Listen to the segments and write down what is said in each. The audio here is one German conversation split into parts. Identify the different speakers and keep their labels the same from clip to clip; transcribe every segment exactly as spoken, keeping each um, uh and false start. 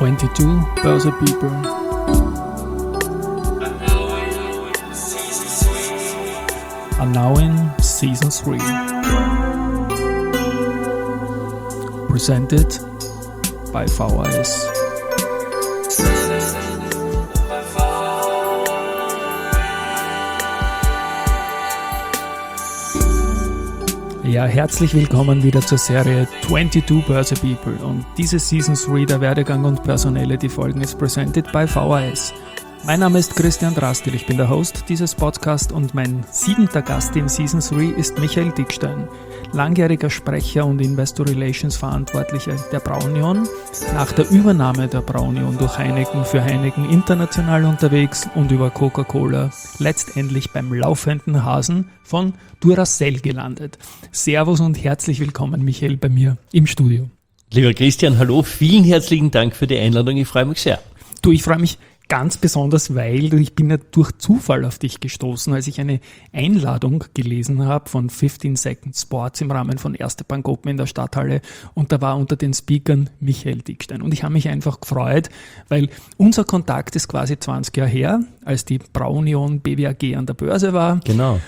Speaker 1: twenty-two Börse People. Are now in season three. Presented by V H S. Ja, herzlich willkommen wieder zur Serie twenty-two Börse People und diese Season drei der Werdegang und Personality Folgen ist presented by V H S. Mein Name ist Christian Drastil, ich bin der Host dieses Podcasts und mein siebenter Gast in Season drei ist Michael Dickstein, langjähriger Sprecher und Investor Relations Verantwortlicher der Braunion, nach der Übernahme der Braunion durch Heineken für Heineken international unterwegs und über Coca-Cola letztendlich beim laufenden Hasen von Duracell gelandet. Servus und herzlich willkommen, Michael, bei mir im Studio.
Speaker 2: Lieber Christian, hallo, vielen herzlichen Dank für die Einladung, ich freue mich sehr.
Speaker 1: Du, ich freue mich ganz besonders, weil ich bin ja durch Zufall auf dich gestoßen, als ich eine Einladung gelesen habe von fifteen Second Sports im Rahmen von Erste Bank Open in der Stadthalle und da war unter den Speakern Michael Dickstein und ich habe mich einfach gefreut, weil unser Kontakt ist quasi zwanzig Jahre her, als die Braunion B W A G an der Börse war.
Speaker 2: Genau.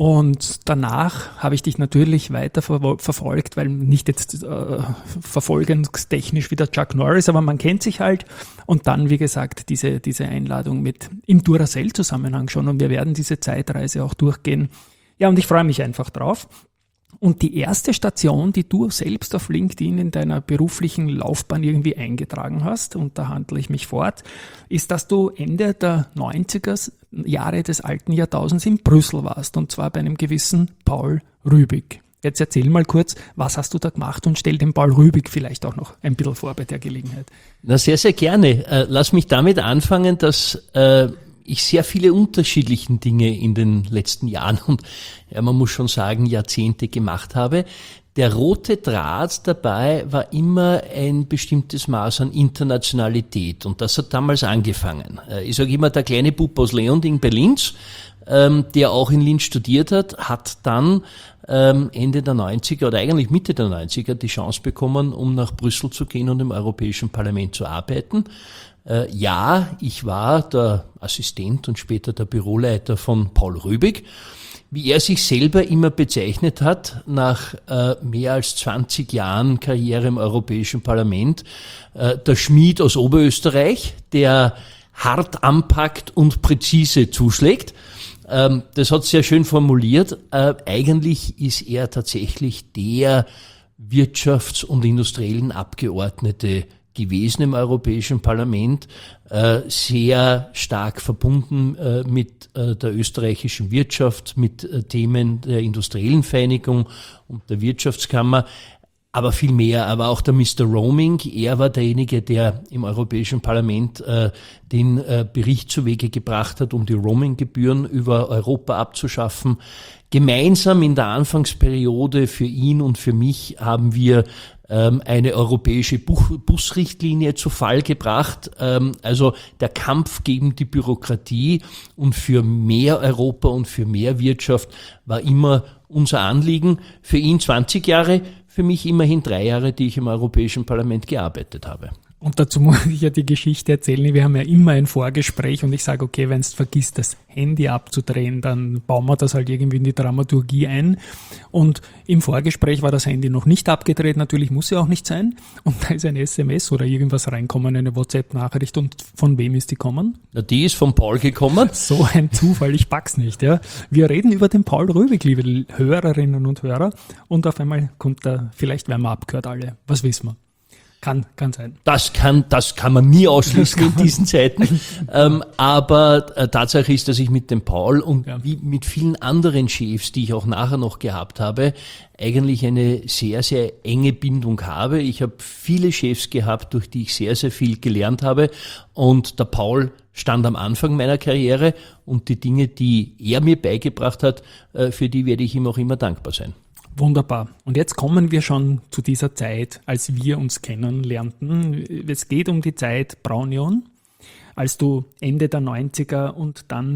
Speaker 1: Und danach habe ich dich natürlich weiter ver- verfolgt, weil nicht jetzt äh, verfolgungstechnisch wie der Chuck Norris, aber man kennt sich halt. Und dann, wie gesagt, diese, diese Einladung mit im Duracell-Zusammenhang schon. Und wir werden diese Zeitreise auch durchgehen. Ja, und ich freue mich einfach drauf. Und die erste Station, die du selbst auf LinkedIn in deiner beruflichen Laufbahn irgendwie eingetragen hast, und da handle ich mich fort, ist, dass du Ende der neunziger Jahre des alten Jahrtausends in Brüssel warst, und zwar bei einem gewissen Paul Rübig. Jetzt erzähl mal kurz, was hast du da gemacht und stell den Paul Rübig vielleicht auch noch ein bisschen vor bei der Gelegenheit.
Speaker 2: Na, sehr, sehr gerne. Äh, lass mich damit anfangen, dass äh, ich sehr viele unterschiedliche Dinge in den letzten Jahren und ja, man muss schon sagen Jahrzehnte gemacht habe. Der rote Draht dabei war immer ein bestimmtes Maß an Internationalität und das hat damals angefangen. Ich sage immer, der kleine Bub aus Leonding bei Linz, ähm, der auch in Linz studiert hat, hat dann ähm, Ende der neunziger oder eigentlich Mitte der neunziger die Chance bekommen, um nach Brüssel zu gehen und im Europäischen Parlament zu arbeiten. Äh, ja, ich war der Assistent und später der Büroleiter von Paul Rübig. Wie er sich selber immer bezeichnet hat, nach äh, mehr als zwanzig Jahren Karriere im Europäischen Parlament, äh, der Schmied aus Oberösterreich, der hart anpackt und präzise zuschlägt. Ähm, das hat sehr schön formuliert. Äh, eigentlich ist er tatsächlich der Wirtschafts- und industriellen Abgeordnete gewesen im Europäischen Parlament, äh, sehr stark verbunden äh, mit äh, der österreichischen Wirtschaft, mit äh, Themen der industriellen Vereinigung und der Wirtschaftskammer, aber viel mehr, aber auch der Mister Roaming, er war derjenige, der im Europäischen Parlament äh, den äh, Bericht zu Wege gebracht hat, um die Roaming-Gebühren über Europa abzuschaffen. Gemeinsam in der Anfangsperiode für ihn und für mich haben wir eine europäische Busrichtlinie zu Fall gebracht. Also der Kampf gegen die Bürokratie und für mehr Europa und für mehr Wirtschaft war immer unser Anliegen. Für ihn zwanzig Jahre, für mich immerhin drei Jahre, die ich im Europäischen Parlament gearbeitet habe.
Speaker 1: Und dazu muss ich ja die Geschichte erzählen, wir haben ja immer ein Vorgespräch und ich sage, okay, wenn du vergisst, das Handy abzudrehen, dann bauen wir das halt irgendwie in die Dramaturgie ein. Und im Vorgespräch war das Handy noch nicht abgedreht, natürlich muss ja auch nicht sein. Und da ist ein S M S oder irgendwas reinkommen, eine WhatsApp-Nachricht. Und von wem ist die gekommen?
Speaker 2: Na, die ist von Paul gekommen.
Speaker 1: So ein Zufall, ich pack's nicht. Ja. Wir reden über den Paul Rübig, liebe Hörerinnen und Hörer. Und auf einmal kommt da, vielleicht werden wir abgehört alle, was wissen wir. Kann, kann sein.
Speaker 2: Das kann, das kann man nie ausschließen in diesen Zeiten. ähm, aber äh, Tatsache ist, dass ich mit dem Paul und ja. wie mit vielen anderen Chefs, die ich auch nachher noch gehabt habe, eigentlich eine sehr, sehr enge Bindung habe. Ich habe viele Chefs gehabt, durch die ich sehr, sehr viel gelernt habe. Und der Paul stand am Anfang meiner Karriere und die Dinge, die er mir beigebracht hat, äh, für die werde ich ihm auch immer dankbar sein.
Speaker 1: Wunderbar. Und jetzt kommen wir schon zu dieser Zeit, als wir uns kennenlernten. Es geht um die Zeit Braunion, als du Ende der neunziger und dann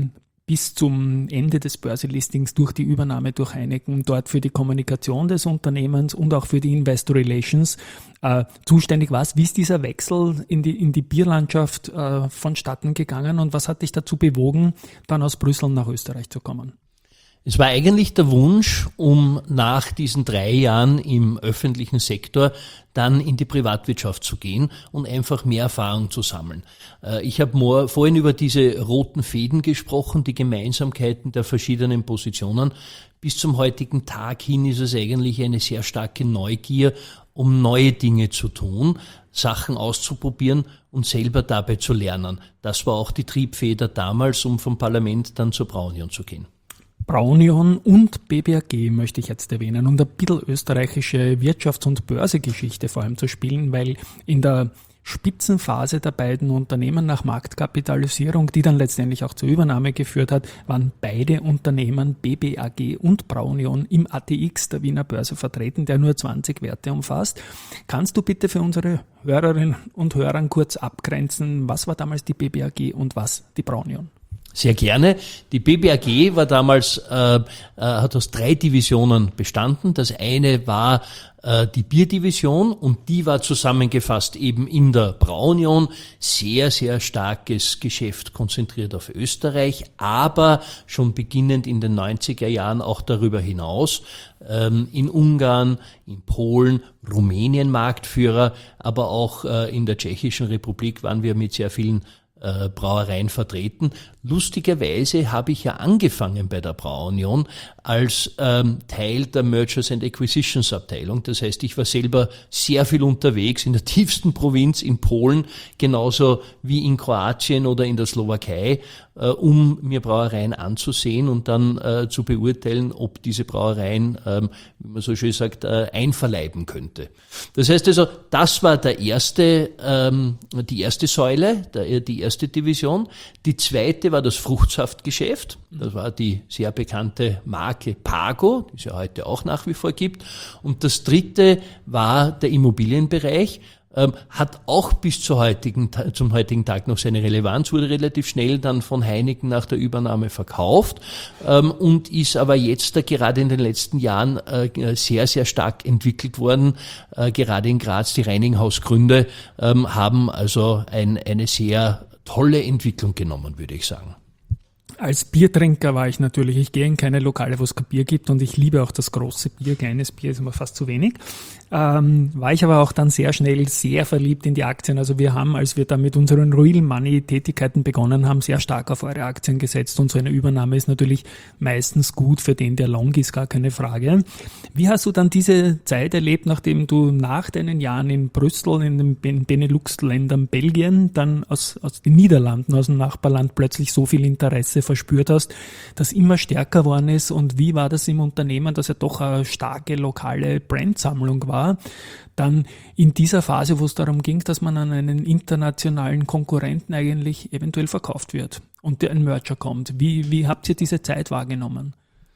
Speaker 1: bis zum Ende des Börselistings durch die Übernahme durch Heineken dort für die Kommunikation des Unternehmens und auch für die Investor Relations äh, zuständig warst. Wie ist dieser Wechsel in die, in die Bierlandschaft äh, vonstatten gegangen und was hat dich dazu bewogen, dann aus Brüssel nach Österreich zu kommen?
Speaker 2: Es war eigentlich der Wunsch, um nach diesen drei Jahren im öffentlichen Sektor dann in die Privatwirtschaft zu gehen und einfach mehr Erfahrung zu sammeln. Ich habe vorhin über diese roten Fäden gesprochen, die Gemeinsamkeiten der verschiedenen Positionen. Bis zum heutigen Tag hin ist es eigentlich eine sehr starke Neugier, um neue Dinge zu tun, Sachen auszuprobieren und selber dabei zu lernen. Das war auch die Triebfeder damals, um vom Parlament dann zur Braunion zu gehen.
Speaker 1: Braunion und B B A G möchte ich jetzt erwähnen und ein bisschen österreichische Wirtschafts- und Börsegeschichte vor allem zu spielen, weil in der Spitzenphase der beiden Unternehmen nach Marktkapitalisierung, die dann letztendlich auch zur Übernahme geführt hat, waren beide Unternehmen B B A G und Braunion im A T X der Wiener Börse vertreten, der nur zwanzig Werte umfasst. Kannst du bitte für unsere Hörerinnen und Hörer kurz abgrenzen, was war damals die B B A G und was die Braunion?
Speaker 2: Sehr gerne. Die B B A G war damals, äh, äh, hat aus drei Divisionen bestanden. Das eine war äh, die Bierdivision und die war zusammengefasst eben in der Braunion. Sehr, sehr starkes Geschäft konzentriert auf Österreich, aber schon beginnend in den neunziger Jahren auch darüber hinaus. Ähm, in Ungarn, in Polen, Rumänien Marktführer, aber auch äh, in der Tschechischen Republik waren wir mit sehr vielen Äh, Brauereien vertreten. Lustigerweise habe ich ja angefangen bei der Braunion als ähm, Teil der Mergers and Acquisitions Abteilung. Das heißt, ich war selber sehr viel unterwegs in der tiefsten Provinz in Polen, genauso wie in Kroatien oder in der Slowakei, äh, um mir Brauereien anzusehen und dann äh, zu beurteilen, ob diese Brauereien, ähm, wie man so schön sagt, äh, einverleiben könnte. Das heißt also, das war der erste, ähm, die erste Säule, der, die erste Division. Die zweite war das Fruchtsaftgeschäft. Das war die sehr bekannte Marke Pago, die es ja heute auch nach wie vor gibt. Und das dritte war der Immobilienbereich. Ähm, hat auch bis zur heutigen, zum heutigen Tag noch seine Relevanz, wurde relativ schnell dann von Heineken nach der Übernahme verkauft ähm, und ist aber jetzt äh, gerade in den letzten Jahren äh, sehr, sehr stark entwickelt worden. Äh, gerade in Graz, die Reininghausgründe ähm, haben also ein, eine sehr tolle Entwicklung genommen, würde ich sagen.
Speaker 1: Als Biertrinker war ich natürlich, ich gehe in keine Lokale, wo es kein Bier gibt und ich liebe auch das große Bier, kleines Bier ist immer fast zu wenig. Ähm, war ich aber auch dann sehr schnell sehr verliebt in die Aktien. Also wir haben, als wir da mit unseren Real Money Tätigkeiten begonnen haben, sehr stark auf eure Aktien gesetzt und so eine Übernahme ist natürlich meistens gut für den, der long ist, gar keine Frage. Wie hast du dann diese Zeit erlebt, nachdem du nach deinen Jahren in Brüssel, in den Benelux-Ländern, Belgien, dann aus, aus den Niederlanden, aus dem Nachbarland plötzlich so viel Interesse verspürt hast, das immer stärker geworden ist und wie war das im Unternehmen, dass ja doch eine starke lokale Brandsammlung war, dann in dieser Phase, wo es darum ging, dass man an einen internationalen Konkurrenten eigentlich eventuell verkauft wird und ein Merger kommt. Wie, wie habt ihr diese Zeit wahrgenommen?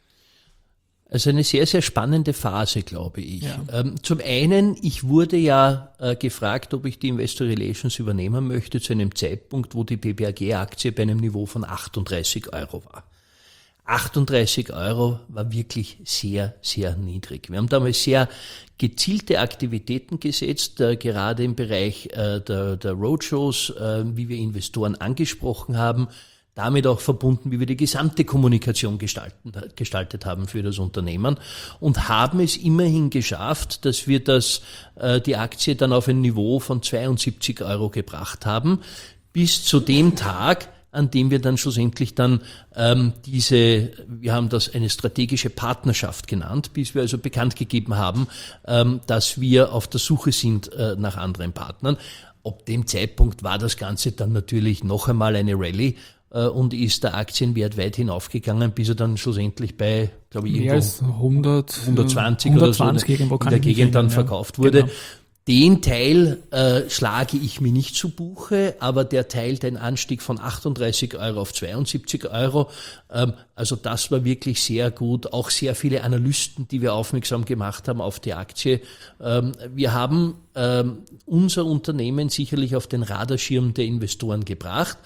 Speaker 2: Also eine sehr, sehr spannende Phase, glaube ich.
Speaker 1: Ja.
Speaker 2: Ähm, zum einen, ich wurde ja äh, gefragt, ob ich die Investor Relations übernehmen möchte, zu einem Zeitpunkt, wo die B B A G-Aktie bei einem Niveau von achtunddreißig Euro war. achtunddreißig Euro war wirklich sehr, sehr niedrig. Wir haben damals sehr gezielte Aktivitäten gesetzt, äh, gerade im Bereich äh, der, der Roadshows, äh, wie wir Investoren angesprochen haben, damit auch verbunden, wie wir die gesamte Kommunikation gestalten, gestaltet haben für das Unternehmen und haben es immerhin geschafft, dass wir das, äh, die Aktie dann auf ein Niveau von zweiundsiebzig Euro gebracht haben, bis zu dem Tag, an dem wir dann schlussendlich dann ähm, diese, wir haben das eine strategische Partnerschaft genannt, bis wir also bekannt gegeben haben, ähm, dass wir auf der Suche sind äh, nach anderen Partnern. Ab dem Zeitpunkt war das Ganze dann natürlich noch einmal eine Rallye äh, und ist der Aktienwert weit hinaufgegangen, bis er dann schlussendlich bei, glaube ich,
Speaker 1: mehr als hundert,
Speaker 2: hundertzwanzig,
Speaker 1: hundertzwanzig
Speaker 2: oder so
Speaker 1: irgendwo
Speaker 2: in der Gegend dann verkauft wurde.
Speaker 1: Genau.
Speaker 2: Den Teil äh, schlage ich mir nicht zu Buche, aber der Teil, den Anstieg von achtunddreißig Euro auf zweiundsiebzig Euro, ähm, also das war wirklich sehr gut. Auch sehr viele Analysten, die wir aufmerksam gemacht haben auf die Aktie. Ähm, wir haben ähm, unser Unternehmen sicherlich auf den Radarschirm der Investoren gebracht. Mhm.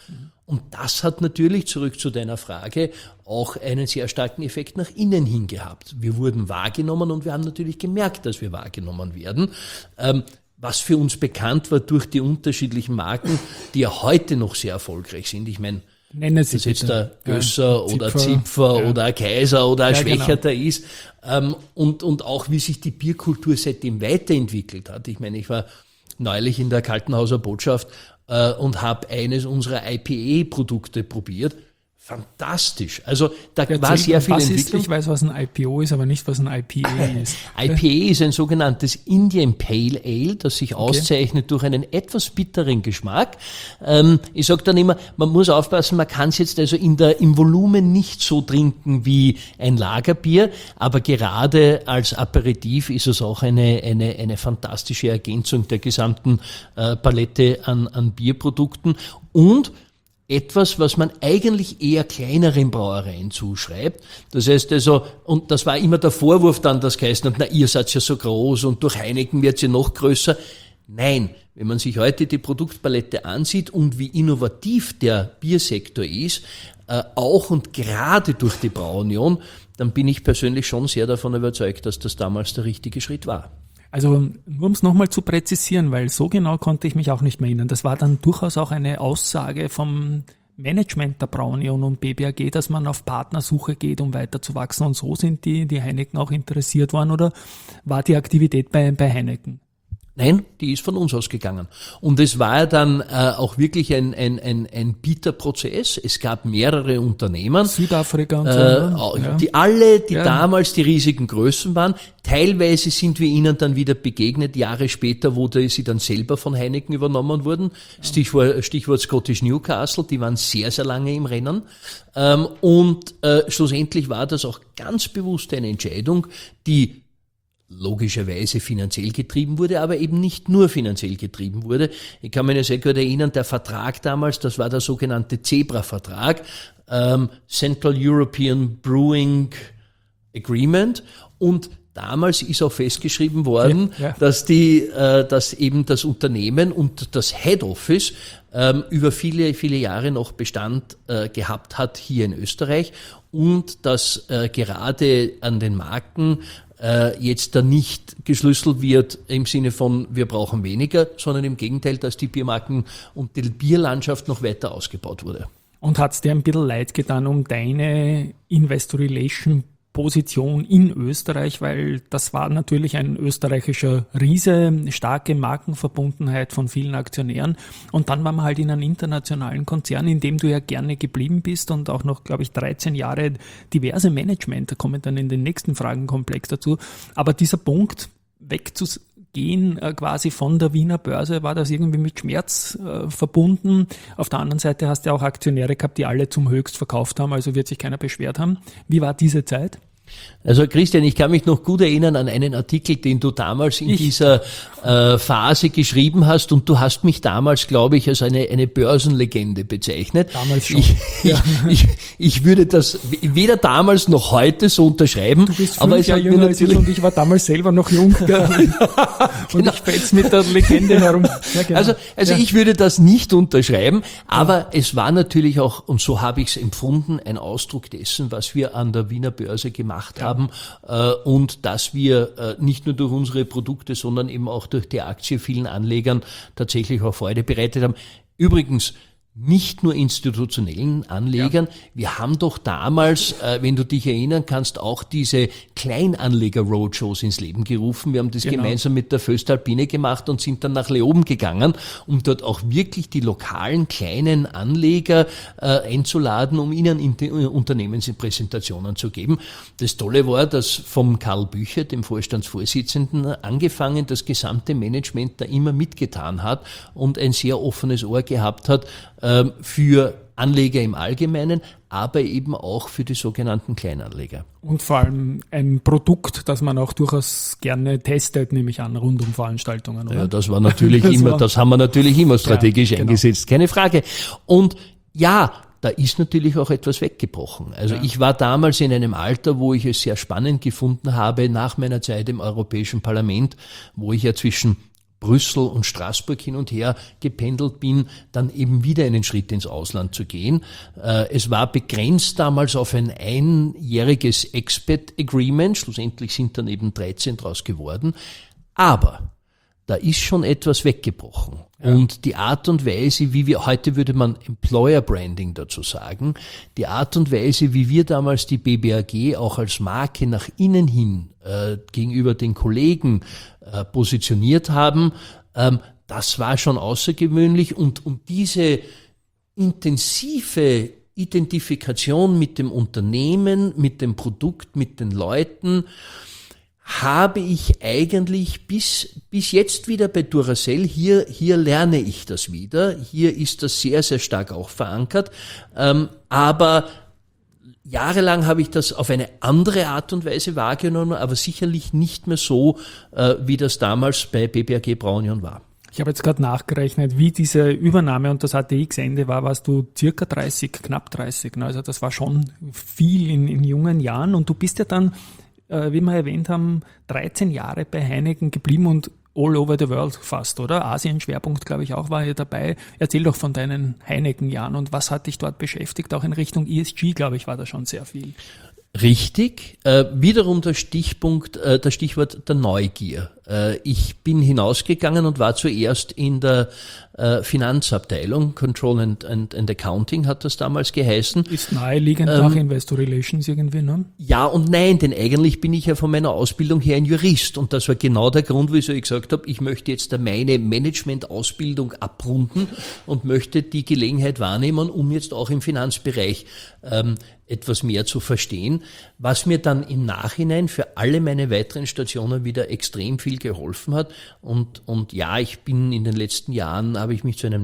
Speaker 2: Und das hat natürlich, zurück zu deiner Frage, auch einen sehr starken Effekt nach innen hin gehabt. Wir wurden wahrgenommen und wir haben natürlich gemerkt, dass wir wahrgenommen werden. Ähm, was für uns bekannt war durch die unterschiedlichen Marken, die ja heute noch sehr erfolgreich sind. Ich meine,
Speaker 1: Nenne Sie
Speaker 2: dass jetzt
Speaker 1: bitte.
Speaker 2: der Gösser
Speaker 1: Ja,
Speaker 2: oder
Speaker 1: Zipfer,
Speaker 2: Zipfer
Speaker 1: ja.
Speaker 2: oder ein Kaiser oder ein
Speaker 1: Ja,
Speaker 2: Schwächerter
Speaker 1: genau.
Speaker 2: ist. Ähm, und, und auch wie sich die Bierkultur seitdem weiterentwickelt hat. Ich meine, ich war neulich in der Kaltenhauser Botschaft äh, und habe eines unserer I P A-Produkte probiert. Fantastisch. Also da
Speaker 1: Erzähl,
Speaker 2: war sehr viel
Speaker 1: was
Speaker 2: Entwicklung.
Speaker 1: Ist, ich weiß, was ein I P O ist, aber nicht, was ein I P A ist.
Speaker 2: I P A ist ein sogenanntes Indian Pale Ale, das sich auszeichnet durch einen etwas bitteren Geschmack. Ähm, ich sage dann immer, man muss aufpassen, man kann es jetzt also in der, im Volumen nicht so trinken wie ein Lagerbier, aber gerade als Aperitif ist es auch eine, eine, eine fantastische Ergänzung der gesamten äh, Palette an, an Bierprodukten und etwas, was man eigentlich eher kleineren Brauereien zuschreibt. Das heißt also, und das war immer der Vorwurf dann, das geheißen hat, na, ihr seid ja so groß und durch Heineken wird sie noch größer. Nein, wenn man sich heute die Produktpalette ansieht und wie innovativ der Biersektor ist, äh, auch und gerade durch die Brauunion, dann bin ich persönlich schon sehr davon überzeugt, dass das damals der richtige Schritt war.
Speaker 1: Also nur um es nochmal zu präzisieren, weil so genau konnte ich mich auch nicht mehr erinnern. Das war dann durchaus auch eine Aussage vom Management der Braunion und B B A G, dass man auf Partnersuche geht, um weiter zu wachsen. Und so sind die, die Heineken auch interessiert worden, oder war die Aktivität bei, bei Heineken?
Speaker 2: Nein, die ist von uns ausgegangen. Und es war ja dann äh, auch wirklich ein, ein, ein, ein Bieterprozess. Es gab mehrere Unternehmen.
Speaker 1: Südafrika und so.
Speaker 2: Äh,
Speaker 1: ja.
Speaker 2: Die alle, die
Speaker 1: Ja.
Speaker 2: damals die riesigen Größen waren. Teilweise sind wir ihnen dann wieder begegnet, Jahre später, wo die, sie dann selber von Heineken übernommen wurden. Stichwort, Stichwort Scottish Newcastle, die waren sehr, sehr lange im Rennen. Ähm, und äh, schlussendlich war das auch ganz bewusst eine Entscheidung, die logischerweise finanziell getrieben wurde, aber eben nicht nur finanziell getrieben wurde. Ich kann mich sehr gut erinnern, der Vertrag damals, das war der sogenannte Zebra-Vertrag, ähm, Central European Brewing Agreement, und damals ist auch festgeschrieben worden,
Speaker 1: ja, ja.
Speaker 2: dass die, äh, dass eben das Unternehmen und das Head Office ähm, über viele, viele Jahre noch Bestand äh, gehabt hat hier in Österreich und dass äh, gerade an den Marken äh, jetzt da nicht geschlüsselt wird im Sinne von wir brauchen weniger, sondern im Gegenteil, dass die Biermarken und die Bierlandschaft noch weiter ausgebaut wurde.
Speaker 1: Und hat es dir ein bisschen leid getan um deine Investor Relation Position in Österreich, weil das war natürlich ein österreichischer Riese, starke Markenverbundenheit von vielen Aktionären, und dann war man halt in einem internationalen Konzern, in dem du ja gerne geblieben bist und auch noch, glaube ich, dreizehn Jahre diverse Management, da kommen dann in den nächsten Fragenkomplex dazu, aber dieser Punkt wegzugehen äh, quasi von der Wiener Börse, war das irgendwie mit Schmerz äh, verbunden. Auf der anderen Seite hast du ja auch Aktionäre gehabt, die alle zum Höchst verkauft haben, also wird sich keiner beschwert haben. Wie war diese Zeit?
Speaker 2: Also Christian, ich kann mich noch gut erinnern an einen Artikel, den du damals in
Speaker 1: ich.
Speaker 2: dieser äh, Phase geschrieben hast, und du hast mich damals, glaube ich, als eine, eine Börsenlegende bezeichnet.
Speaker 1: Damals schon.
Speaker 2: Ich,
Speaker 1: Ja.
Speaker 2: ich, ich, ich würde das weder damals noch heute so unterschreiben.
Speaker 1: Du bist
Speaker 2: aber
Speaker 1: fünf
Speaker 2: es
Speaker 1: Jahre
Speaker 2: hat mir
Speaker 1: jünger als ich
Speaker 2: natürlich,
Speaker 1: und ich war damals selber noch jung. Und ich fetz mit der Legende herum. Ja, genau.
Speaker 2: Also, also
Speaker 1: ja.
Speaker 2: ich würde das nicht unterschreiben, aber es war natürlich auch, und so habe ich es empfunden, ein Ausdruck dessen, was wir an der Wiener Börse gemacht
Speaker 1: Ja.
Speaker 2: haben, äh, und dass wir äh, nicht nur durch unsere Produkte, sondern eben auch durch die Aktie vielen Anlegern tatsächlich auch Freude bereitet haben. Übrigens, nicht nur institutionellen Anlegern. Ja. Wir haben doch damals, äh, wenn du dich erinnern kannst, auch diese Kleinanleger-Roadshows ins Leben gerufen. Wir haben das genau. gemeinsam mit der Föstalpine gemacht und sind dann nach Leoben gegangen, um dort auch wirklich die lokalen kleinen Anleger äh, einzuladen, um ihnen in die Unternehmenspräsentationen zu geben. Das Tolle war, dass vom Karl Bücher, dem Vorstandsvorsitzenden, angefangen das gesamte Management da immer mitgetan hat und ein sehr offenes Ohr gehabt hat, für Anleger im Allgemeinen, aber eben auch für die sogenannten Kleinanleger.
Speaker 1: Und vor allem ein Produkt, das man auch durchaus gerne testet, nehme ich an, rund um Veranstaltungen, oder?
Speaker 2: Ja, das war natürlich
Speaker 1: das
Speaker 2: immer,
Speaker 1: war,
Speaker 2: das haben wir natürlich immer strategisch
Speaker 1: ja, genau.
Speaker 2: eingesetzt, keine Frage. Und ja, da ist natürlich auch etwas weggebrochen. Also ja. ich war damals in einem Alter, wo ich es sehr spannend gefunden habe, nach meiner Zeit im Europäischen Parlament, wo ich ja zwischen Brüssel und Straßburg hin und her gependelt bin, dann eben wieder einen Schritt ins Ausland zu gehen. Es war begrenzt damals auf ein einjähriges Expat Agreement, schlussendlich sind dann eben dreizehn draus geworden, aber da ist schon etwas weggebrochen. Ja. Und die Art und Weise, wie wir, heute würde man Employer Branding dazu sagen, die Art und Weise, wie wir damals die B B A G auch als Marke nach innen hin äh, gegenüber den Kollegen äh, positioniert haben, ähm, das war schon außergewöhnlich. Und um diese intensive Identifikation mit dem Unternehmen, mit dem Produkt, mit den Leuten, habe ich eigentlich bis, bis jetzt wieder bei Duracell, hier, hier lerne ich das wieder, hier ist das sehr, sehr stark auch verankert, ähm, aber jahrelang habe ich das auf eine andere Art und Weise wahrgenommen, aber sicherlich nicht mehr so, äh, wie das damals bei B B A G Braunion war.
Speaker 1: Ich habe jetzt gerade nachgerechnet, wie diese Übernahme und das A T X-Ende war, warst du circa dreißig, knapp dreißig, ne? Also das war schon viel in, in jungen Jahren und du bist ja dann, wie wir erwähnt haben, dreizehn Jahre bei Heineken geblieben und all over the world fast, oder? Asien-Schwerpunkt, glaube ich, auch war hier dabei. Erzähl doch von deinen Heineken-Jahren und was hat dich dort beschäftigt? Auch in Richtung E S G, glaube ich, war da schon sehr viel.
Speaker 2: Richtig. Äh, wiederum der Stichpunkt, äh, das Stichwort der Neugier. Äh, ich bin hinausgegangen und war zuerst in der äh, Finanzabteilung, Control and, and, and Accounting hat das damals geheißen.
Speaker 1: Ist naheliegend ähm, nach Investor Relations irgendwie, ne?
Speaker 2: Ja und nein, denn eigentlich bin ich ja von meiner Ausbildung her ein Jurist und das war genau der Grund, wieso ich gesagt habe, ich möchte jetzt meine Management-Ausbildung abrunden und möchte die Gelegenheit wahrnehmen, um jetzt auch im Finanzbereich ähm, etwas mehr zu verstehen, was mir dann im Nachhinein für alle meine weiteren Stationen wieder extrem viel geholfen hat. Und, und ja, ich bin in den letzten Jahren, habe ich mich zu einem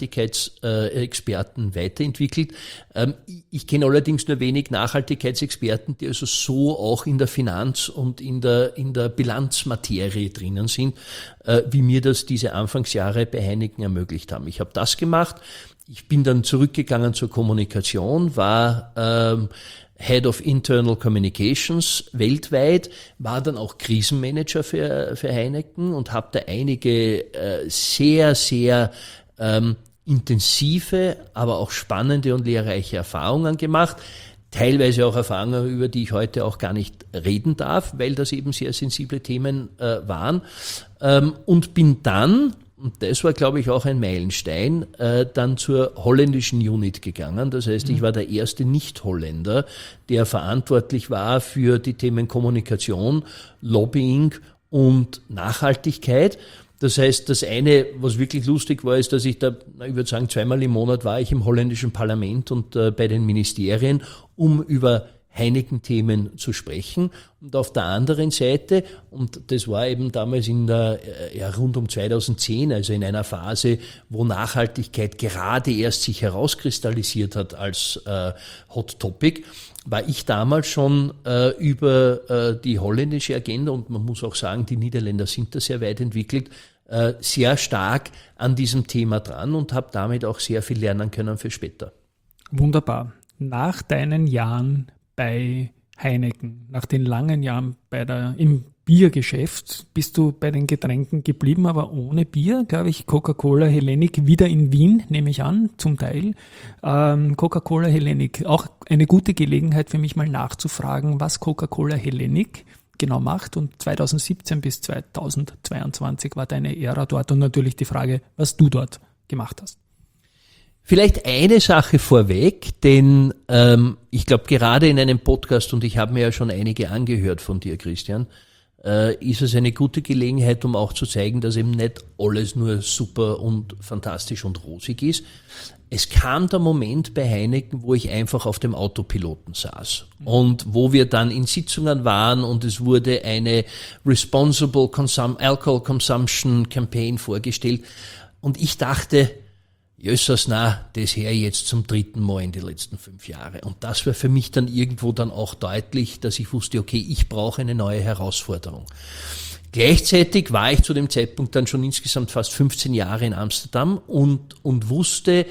Speaker 2: Nachhaltigkeitsexperten weiterentwickelt. Ähm, ich kenne allerdings nur wenig Nachhaltigkeitsexperten, die also so auch in der Finanz- und in der, in der Bilanzmaterie drinnen sind, äh, wie mir das diese Anfangsjahre bei Heineken ermöglicht haben. Ich habe das gemacht. Ich bin dann zurückgegangen zur Kommunikation, war ähm, Head of Internal Communications weltweit, war dann auch Krisenmanager für, für Heineken und habe da einige äh, sehr, sehr ähm, intensive, aber auch spannende und lehrreiche Erfahrungen gemacht. Teilweise auch Erfahrungen, über die ich heute auch gar nicht reden darf, weil das eben sehr sensible Themen äh, waren. Ähm, und bin dann, und das war, glaube ich, auch ein Meilenstein, äh, dann zur holländischen Unit gegangen. Das heißt, ich war der erste Nicht-Holländer, der verantwortlich war für die Themen Kommunikation, Lobbying und Nachhaltigkeit. Das heißt, das eine, was wirklich lustig war, ist, dass ich da, ich würde sagen, zweimal im Monat war ich im holländischen Parlament und äh, bei den Ministerien, um über Heineken-Themen zu sprechen. Und auf der anderen Seite, und das war eben damals in der, ja, rund um zweitausendzehn, also in einer Phase, wo Nachhaltigkeit gerade erst sich herauskristallisiert hat als äh, Hot Topic, war ich damals schon äh, über äh, die holländische Agenda, und man muss auch sagen, die Niederländer sind da sehr weit entwickelt, äh, sehr stark an diesem Thema dran und habe damit auch sehr viel lernen können für später.
Speaker 1: Wunderbar. Nach deinen Jahren bei Heineken, nach den langen Jahren bei der, im Biergeschäft, bist du bei den Getränken geblieben, aber ohne Bier, glaube ich, Coca-Cola Hellenic wieder in Wien, nehme ich an, zum Teil. Ähm, Coca-Cola Hellenic, auch eine gute Gelegenheit für mich mal nachzufragen, was Coca-Cola Hellenic genau macht, und zweitausendsiebzehn bis zweitausendzweiundzwanzig war deine Ära dort und natürlich die Frage, was du dort gemacht hast.
Speaker 2: Vielleicht eine Sache vorweg, denn ähm, ich glaube, gerade in einem Podcast, und ich habe mir ja schon einige angehört von dir, Christian, äh, ist es eine gute Gelegenheit, um auch zu zeigen, dass eben nicht alles nur super und fantastisch und rosig ist. Es kam der Moment bei Heineken, wo ich einfach auf dem Autopiloten saß und wo wir dann in Sitzungen waren und es wurde eine Responsible Consum- Alcohol Consumption Campaign vorgestellt und ich dachte, Jössers, na, das her jetzt zum dritten Mal in die letzten fünf Jahre. Und das war für mich dann irgendwo dann auch deutlich, dass ich wusste, okay, ich brauche eine neue Herausforderung. Gleichzeitig war ich zu dem Zeitpunkt dann schon insgesamt fast fünfzehn Jahre in Amsterdam und, und wusste,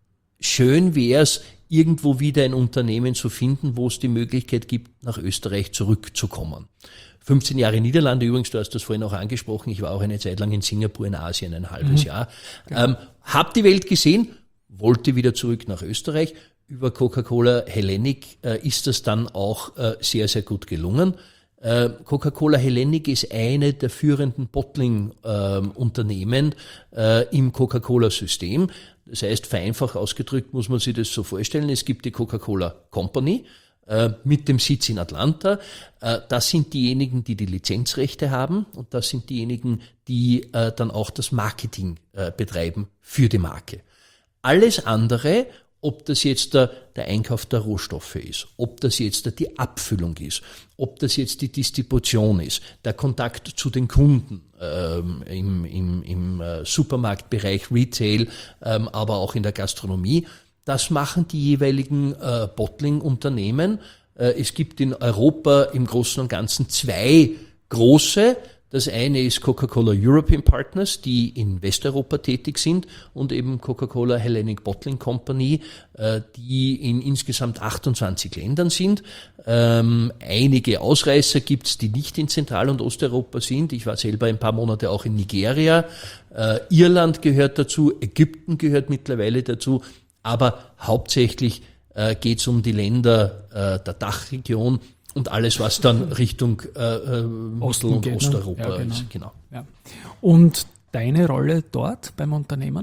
Speaker 2: schön wäre es, irgendwo wieder ein Unternehmen zu finden, wo es die Möglichkeit gibt, nach Österreich zurückzukommen. fünfzehn Jahre Niederlande, übrigens, du hast das vorhin auch angesprochen, ich war auch eine Zeit lang in Singapur, in Asien, ein halbes mhm. Jahr. Genau. Ähm, hab die Welt gesehen, wollte wieder zurück nach Österreich. Über Coca-Cola Hellenic äh, ist das dann auch äh, sehr, sehr gut gelungen. Äh, Coca-Cola Hellenic ist eine der führenden Bottling-Unternehmen äh, äh, im Coca-Cola-System. Das heißt, vereinfacht ausgedrückt muss man sich das so vorstellen, es gibt die Coca-Cola Company äh, mit dem Sitz in Atlanta. Äh, das sind diejenigen, die die Lizenzrechte haben und das sind diejenigen, die äh, dann auch das Marketing äh, betreiben für die Marke. Alles andere, ob das jetzt der, der Einkauf der Rohstoffe ist, ob das jetzt der, die Abfüllung ist, ob das jetzt die Distribution ist, der Kontakt zu den Kunden ähm, im, im, im äh, Supermarktbereich, Retail, ähm, aber auch in der Gastronomie, das machen die jeweiligen äh, Bottling-Unternehmen. Äh, es gibt in Europa im Großen und Ganzen zwei große. Das eine ist Coca-Cola European Partners, die in Westeuropa tätig sind, und eben Coca-Cola Hellenic Bottling Company, die in insgesamt achtundzwanzig Ländern sind. Einige Ausreißer gibt's, die nicht in Zentral- und Osteuropa sind. Ich war selber ein paar Monate auch in Nigeria. Irland gehört dazu, Ägypten gehört mittlerweile dazu, aber hauptsächlich geht's um die Länder der Dachregion, und alles, was dann Richtung äh, Mittel- und geht, Osteuropa ja, genau. ist. Genau.
Speaker 1: Ja. Und deine Rolle dort beim Unternehmen?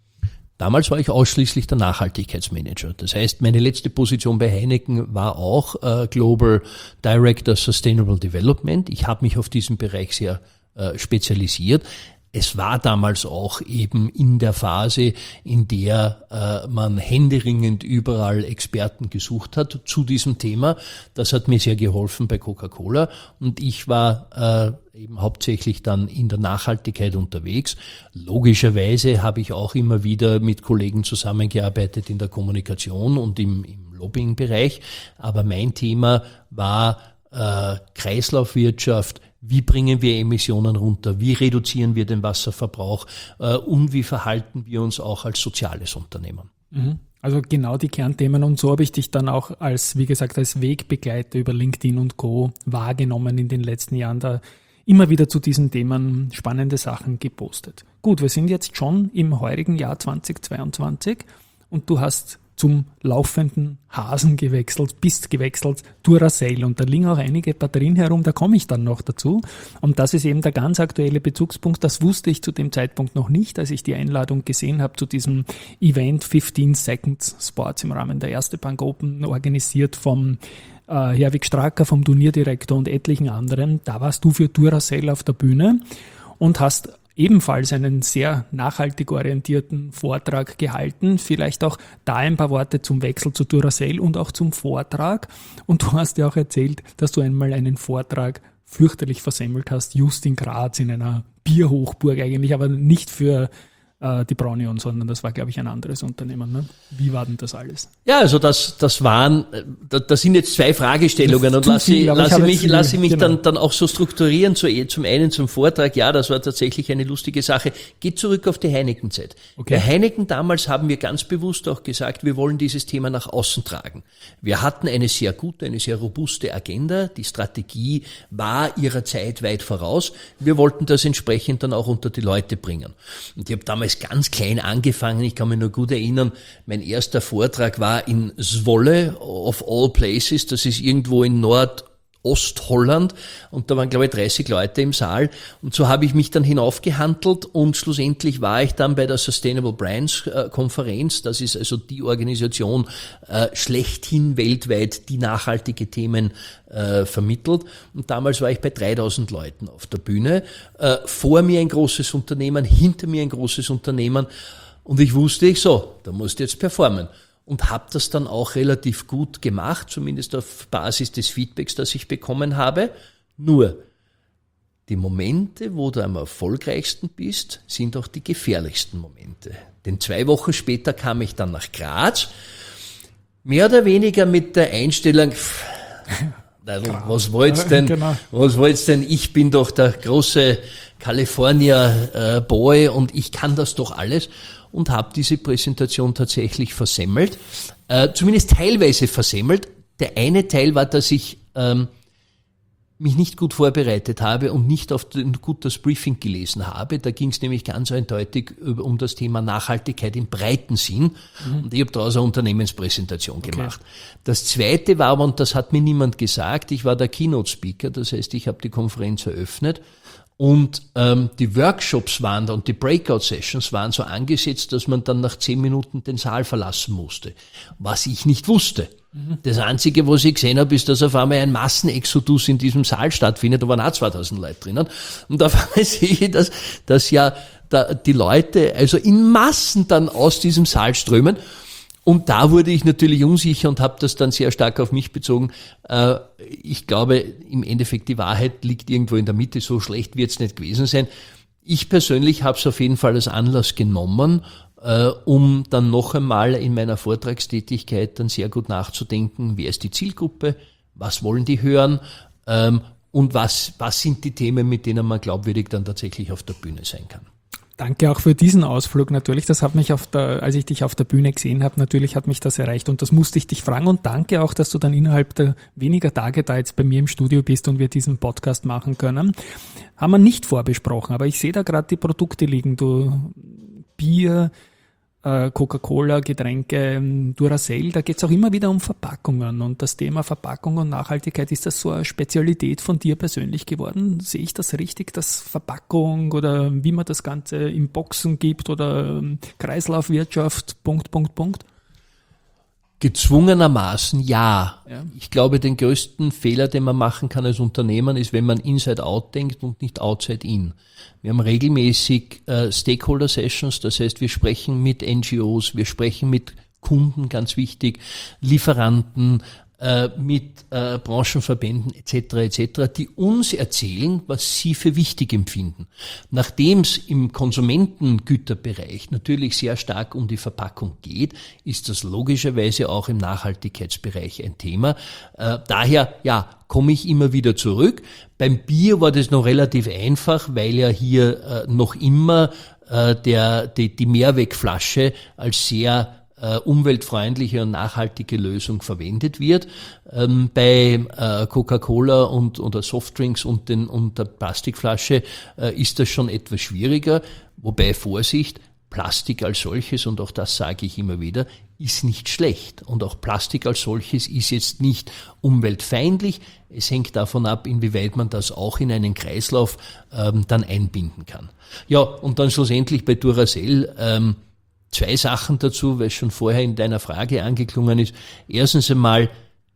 Speaker 2: Damals war ich ausschließlich der Nachhaltigkeitsmanager. Das heißt, meine letzte Position bei Heineken war auch äh, Global Director Sustainable Development. Ich habe mich auf diesen Bereich sehr äh, spezialisiert. Es war damals auch eben in der Phase, in der äh, man händeringend überall Experten gesucht hat zu diesem Thema. Das hat mir sehr geholfen bei Coca-Cola, und ich war äh, eben hauptsächlich dann in der Nachhaltigkeit unterwegs. Logischerweise habe ich auch immer wieder mit Kollegen zusammengearbeitet in der Kommunikation und im, im Lobbying-Bereich, aber mein Thema war äh, Kreislaufwirtschaft. Wie bringen wir Emissionen runter? Wie reduzieren wir den Wasserverbrauch? Äh, und wie verhalten wir uns auch als soziales Unternehmen?
Speaker 1: Also genau die Kernthemen, und so habe ich dich dann auch als, wie gesagt, als Wegbegleiter über LinkedIn und Co. wahrgenommen in den letzten Jahren, da immer wieder zu diesen Themen spannende Sachen gepostet. Gut, wir sind jetzt schon im heurigen Jahr zweitausendzweiundzwanzig und du hast zum laufenden Hasen gewechselt, bist gewechselt, Duracell, und da liegen auch einige Batterien herum, da komme ich dann noch dazu. Und das ist eben der ganz aktuelle Bezugspunkt, das wusste ich zu dem Zeitpunkt noch nicht, als ich die Einladung gesehen habe zu diesem Event fifteen Seconds Sports im Rahmen der Erste Bank Open, organisiert vom äh, Herwig Stracker, vom Turnierdirektor und etlichen anderen. Da warst du für Duracell auf der Bühne und hast ebenfalls einen sehr nachhaltig orientierten Vortrag gehalten. Vielleicht auch da ein paar Worte zum Wechsel zu Duracell und auch zum Vortrag. Und du hast ja auch erzählt, dass du einmal einen Vortrag fürchterlich versemmelt hast, just in Graz, in einer Bierhochburg eigentlich, aber nicht für äh, die Braunion, sondern das war, glaube ich, ein anderes Unternehmen. Ne? Wie war denn das alles?
Speaker 2: Ja, also das, das waren, das sind jetzt zwei Fragestellungen, und lasse ich, lasse mich, lasse mich genau. dann, dann auch so strukturieren. Zum einen zum Vortrag. Ja, das war tatsächlich eine lustige Sache. Geht zurück auf die Heineken-Zeit. Okay. Bei Heineken damals haben wir ganz bewusst auch gesagt, wir wollen dieses Thema nach außen tragen. Wir hatten eine sehr gute, eine sehr robuste Agenda. Die Strategie war ihrer Zeit weit voraus. Wir wollten das entsprechend dann auch unter die Leute bringen. Und ich habe damals ganz klein angefangen. Ich kann mich nur gut erinnern, mein erster Vortrag war in Zwolle, of all places. Das ist irgendwo in Nordostholland, und da waren, glaube ich, dreißig Leute im Saal, und so habe ich mich dann hinaufgehandelt, und schlussendlich war ich dann bei der Sustainable Brands äh, Konferenz. Das ist also die Organisation äh, schlechthin weltweit, die nachhaltige Themen äh, vermittelt, und damals war ich bei dreitausend Leuten auf der Bühne, äh, vor mir ein großes Unternehmen, hinter mir ein großes Unternehmen, und ich wusste, ich so, da musst du jetzt performen. Und habe das dann auch relativ gut gemacht, zumindest auf Basis des Feedbacks, das ich bekommen habe. Nur, die Momente, wo du am erfolgreichsten bist, sind auch die gefährlichsten Momente. Denn zwei Wochen später kam ich dann nach Graz, mehr oder weniger mit der Einstellung, pff, was wollt's denn, genau. was wollt's denn, ich bin doch der große California-Boy äh, und ich kann das doch alles. Und habe diese Präsentation tatsächlich versemmelt, äh, zumindest teilweise versemmelt. Der eine Teil war, dass ich ähm, mich nicht gut vorbereitet habe und nicht auf den, gut das Briefing gelesen habe. Da ging es nämlich ganz eindeutig um das Thema Nachhaltigkeit im breiten Sinn. Mhm. Und ich habe daraus eine Unternehmenspräsentation gemacht. Okay. Das Zweite war aber, und das hat mir niemand gesagt, ich war der Keynote-Speaker, das heißt, ich habe die Konferenz eröffnet. Und ähm, die Workshops waren da und die Breakout-Sessions waren so angesetzt, dass man dann nach zehn Minuten den Saal verlassen musste. Was ich nicht wusste. Das Einzige, was ich gesehen habe, ist, dass auf einmal ein Massenexodus in diesem Saal stattfindet. Da waren auch zweitausend Leute drinnen. Und auf einmal sehe ich, dass, dass ja da die Leute also in Massen dann aus diesem Saal strömen. Und da wurde ich natürlich unsicher und habe das dann sehr stark auf mich bezogen. Ich glaube, im Endeffekt die Wahrheit liegt irgendwo in der Mitte. So schlecht wird es nicht gewesen sein. Ich persönlich habe es auf jeden Fall als Anlass genommen, Uh, um dann noch einmal in meiner Vortragstätigkeit dann sehr gut nachzudenken, wer ist die Zielgruppe, was wollen die hören ähm, und was, was sind die Themen, mit denen man glaubwürdig dann tatsächlich auf der Bühne sein kann.
Speaker 1: Danke auch für diesen Ausflug natürlich. Das hat mich auf der, als ich dich auf der Bühne gesehen habe, natürlich hat mich das erreicht und das musste ich dich fragen und danke auch, dass du dann innerhalb der weniger Tage da jetzt bei mir im Studio bist und wir diesen Podcast machen können. Haben wir nicht vorbesprochen, aber ich sehe da gerade die Produkte liegen. Du Bier, Coca-Cola, Getränke, Duracell, da geht es auch immer wieder um Verpackungen und das Thema Verpackung und Nachhaltigkeit, ist das so eine Spezialität von dir persönlich geworden? Sehe ich das richtig, dass Verpackung oder wie man das Ganze in Boxen gibt oder Kreislaufwirtschaft, Punkt, Punkt, Punkt?
Speaker 2: Gezwungenermaßen ja. ja. Ich glaube, den größten Fehler, den man machen kann als Unternehmen, ist, wenn man inside out denkt und nicht outside in. Wir haben regelmäßig äh, Stakeholder-Sessions, das heißt, wir sprechen mit N G Os, wir sprechen mit Kunden, ganz wichtig, Lieferanten, äh, mit äh, Branchenverbänden et cetera et cetera, die uns erzählen, was sie für wichtig empfinden. Nachdem es im Konsumentengüterbereich natürlich sehr stark um die Verpackung geht, ist das logischerweise auch im Nachhaltigkeitsbereich ein Thema. Äh, daher, ja, komme ich immer wieder zurück. Beim Bier war das noch relativ einfach, weil ja hier äh, noch immer äh, der die, die Mehrwegflasche als sehr Uh, umweltfreundliche und nachhaltige Lösung verwendet wird. Ähm, bei uh, Coca-Cola und oder Softdrinks und, den, und der Plastikflasche uh, ist das schon etwas schwieriger, wobei Vorsicht, Plastik als solches, und auch das sage ich immer wieder, ist nicht schlecht. Und auch Plastik als solches ist jetzt nicht umweltfeindlich. Es hängt davon ab, inwieweit man das auch in einen Kreislauf ähm, dann einbinden kann. Ja, und dann schlussendlich bei Duracell, ähm, zwei Sachen dazu, weil es schon vorher in deiner Frage angeklungen ist. Erstens einmal,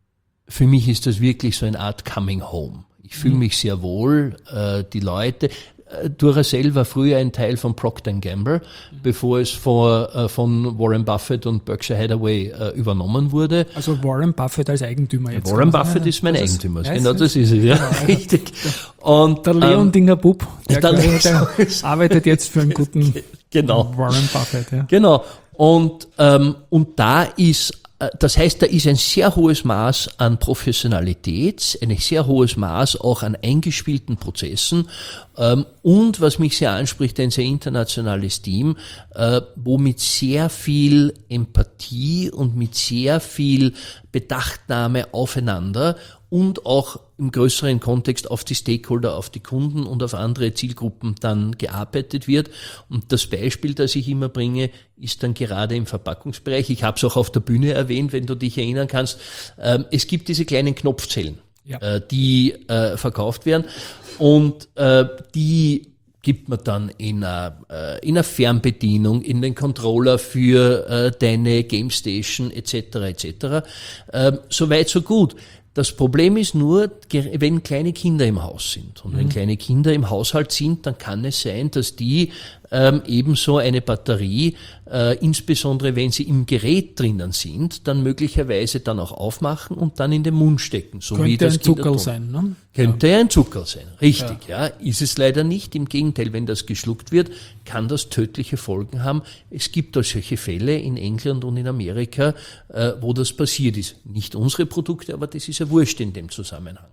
Speaker 2: für mich ist das wirklich so eine Art Coming Home. Ich fühle mich sehr wohl, äh, die Leute. Äh, Duracell war früher ein Teil von Procter and Gamble, mhm. bevor es vor, äh, von Warren Buffett und Berkshire Hathaway äh, übernommen wurde.
Speaker 1: Also Warren Buffett als Eigentümer jetzt.
Speaker 2: Warren Buffett ja, ist mein Eigentümer, ist, genau das ist es, ja, ja richtig.
Speaker 1: Und der Leondinger Bub, der, der, der arbeitet jetzt für einen guten
Speaker 2: genau.
Speaker 1: Warren Buffett. Ja.
Speaker 2: Genau. Und, ähm, und da ist, das heißt, da ist ein sehr hohes Maß an Professionalität, ein sehr hohes Maß auch an eingespielten Prozessen ähm, und, was mich sehr anspricht, ein sehr internationales Team, äh, wo mit sehr viel Empathie und mit sehr viel Bedachtnahme aufeinander und auch im größeren Kontext auf die Stakeholder, auf die Kunden und auf andere Zielgruppen dann gearbeitet wird. Und das Beispiel, das ich immer bringe, ist dann gerade im Verpackungsbereich. Ich habe es auch auf der Bühne erwähnt, wenn du dich erinnern kannst. Ähm, es gibt diese kleinen Knopfzellen, ja. äh, die äh, verkauft werden und äh, die gibt man dann in einer, äh, in einer Fernbedienung, in den Controller für äh, deine Gamestation et cetera et cetera. Ähm, Soweit, so gut. Das Problem ist nur, wenn kleine Kinder im Haus sind. Und wenn mhm. kleine Kinder im Haushalt sind, dann kann es sein, dass die ähm, ebenso eine Batterie, äh, insbesondere wenn sie im Gerät drinnen sind, dann möglicherweise dann auch aufmachen und dann in den Mund stecken. So
Speaker 1: Könnte
Speaker 2: wie das
Speaker 1: ein Zuckerl sein, ne?
Speaker 2: Könnte ja ein Zuckerl sein, richtig, ja. ja. Ist es leider nicht. Im Gegenteil, wenn das geschluckt wird, kann das tödliche Folgen haben. Es gibt da solche Fälle in England und in Amerika, äh, wo das passiert ist. Nicht unsere Produkte, aber das ist ja wurscht in dem Zusammenhang.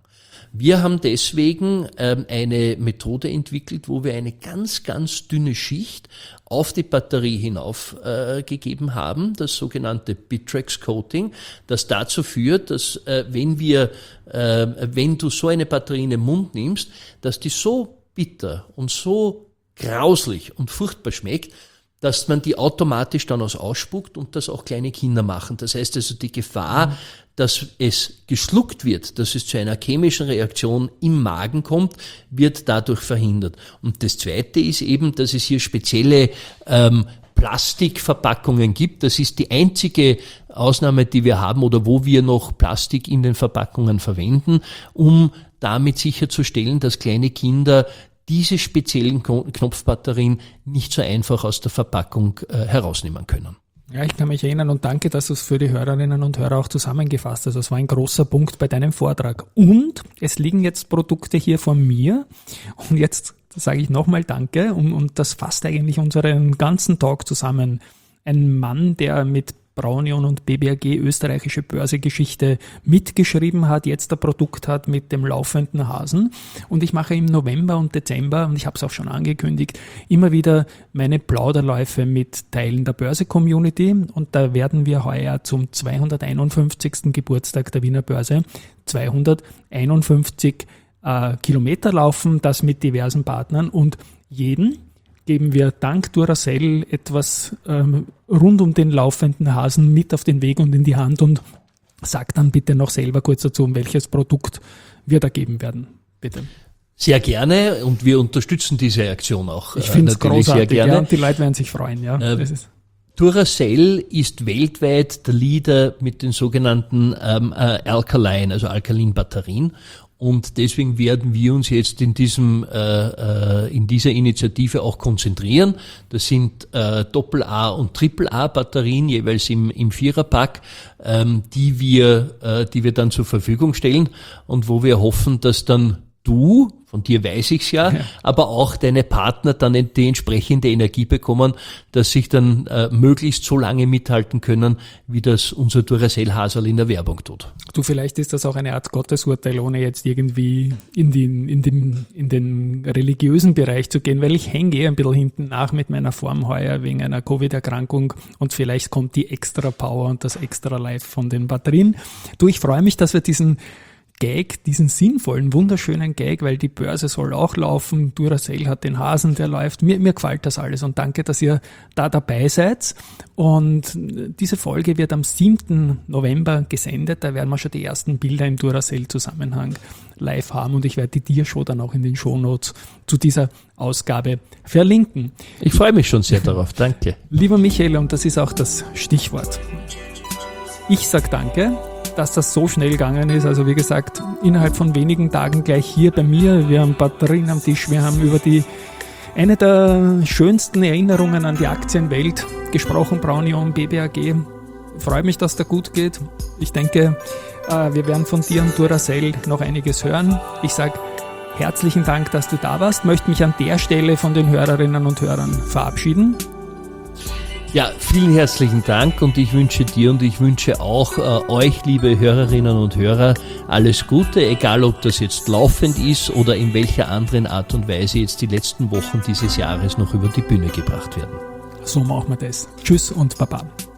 Speaker 2: Wir haben deswegen ähm, eine Methode entwickelt, wo wir eine ganz, ganz dünne Schicht auf die Batterie hinauf äh, gegeben haben, das sogenannte Bittrex Coating, das dazu führt, dass äh, wenn wir, äh, wenn du so eine Batterie in den Mund nimmst, dass die so bitter und so grauslich und furchtbar schmeckt, dass man die automatisch dann aus ausspuckt und das auch kleine Kinder machen. Das heißt also, die Gefahr, mhm. dass es geschluckt wird, dass es zu einer chemischen Reaktion im Magen kommt, wird dadurch verhindert. Und das Zweite ist eben, dass es hier spezielle ähm, Plastikverpackungen gibt. Das ist die einzige Ausnahme, die wir haben oder wo wir noch Plastik in den Verpackungen verwenden, um damit sicherzustellen, dass kleine Kinder diese speziellen Knopfbatterien nicht so einfach aus der Verpackung äh, herausnehmen können.
Speaker 1: Ja, ich kann mich erinnern und danke, dass du es für die Hörerinnen und Hörer auch zusammengefasst hast. Das war ein großer Punkt bei deinem Vortrag. Und es liegen jetzt Produkte hier von mir und jetzt sage ich nochmal Danke und, und das fasst eigentlich unseren ganzen Talk zusammen. Ein Mann, der mit Braunion und B B A G österreichische Börsegeschichte mitgeschrieben hat, jetzt ein Produkt hat mit dem laufenden Hasen. Und ich mache im November und Dezember, und ich habe es auch schon angekündigt, immer wieder meine Plauderläufe mit Teilen der Börse-Community. Und da werden wir heuer zum zweihunderteinundfünfzigsten Geburtstag der Wiener Börse zweihunderteinundfünfzig äh, Kilometer laufen, das mit diversen Partnern und jeden geben wir dank Duracell etwas ähm, rund um den laufenden Hasen mit auf den Weg und in die Hand und sag dann bitte noch selber kurz dazu, um welches Produkt wir da geben werden. Bitte.
Speaker 2: Sehr gerne und wir unterstützen diese Aktion auch.
Speaker 1: Ich finde es großartig,
Speaker 2: sehr gerne.
Speaker 1: Ja, und die Leute werden sich freuen. Ja,
Speaker 2: äh,
Speaker 1: das ist
Speaker 2: Duracell ist weltweit der Leader mit den sogenannten ähm, äh, Alkaline, also Alkalin-Batterien. Und deswegen werden wir uns jetzt in diesem äh, in dieser Initiative auch konzentrieren. Das sind äh, Doppel-A und Triple-A-Batterien jeweils im im Viererpack, ähm, die wir äh, die wir dann zur Verfügung stellen und wo wir hoffen, dass dann du, von dir weiß ich's ja, ja, aber auch deine Partner dann die entsprechende Energie bekommen, dass sich dann äh, möglichst so lange mithalten können, wie das unser Duracell-Haserl in der Werbung tut.
Speaker 1: Du, vielleicht ist das auch eine Art Gottesurteil, ohne jetzt irgendwie in den, in den, in den religiösen Bereich zu gehen, weil ich hänge ein bisschen hinten nach mit meiner Form heuer wegen einer Covid-Erkrankung und vielleicht kommt die extra Power und das extra Life von den Batterien. Du, ich freue mich, dass wir diesen Gag, diesen sinnvollen, wunderschönen Gag, weil die Börse soll auch laufen, Duracell hat den Hasen, der läuft. Mir, mir gefällt das alles und danke, dass ihr da dabei seid. Und diese Folge wird am siebten November gesendet, da werden wir schon die ersten Bilder im Duracell-Zusammenhang live haben und ich werde die Tiershow dann auch in den Shownotes zu dieser Ausgabe verlinken.
Speaker 2: Ich freue mich schon sehr darauf, danke.
Speaker 1: Lieber Michael, und das ist auch das Stichwort. Ich sag danke, dass das so schnell gegangen ist. Also wie gesagt, innerhalb von wenigen Tagen gleich hier bei mir. Wir haben Batterien am Tisch, wir haben über die eine der schönsten Erinnerungen an die Aktienwelt gesprochen, Braunion, B B A G. Freue mich, dass da gut geht. Ich denke, wir werden von dir und Duracell noch einiges hören. Ich sage herzlichen Dank, dass du da warst. Möchte mich an der Stelle von den Hörerinnen und Hörern verabschieden.
Speaker 2: Ja, vielen herzlichen Dank und ich wünsche dir und ich wünsche auch äh, euch, liebe Hörerinnen und Hörer, alles Gute, egal ob das jetzt laufend ist oder in welcher anderen Art und Weise jetzt die letzten Wochen dieses Jahres noch über die Bühne gebracht werden.
Speaker 1: So machen wir das. Tschüss und Baba.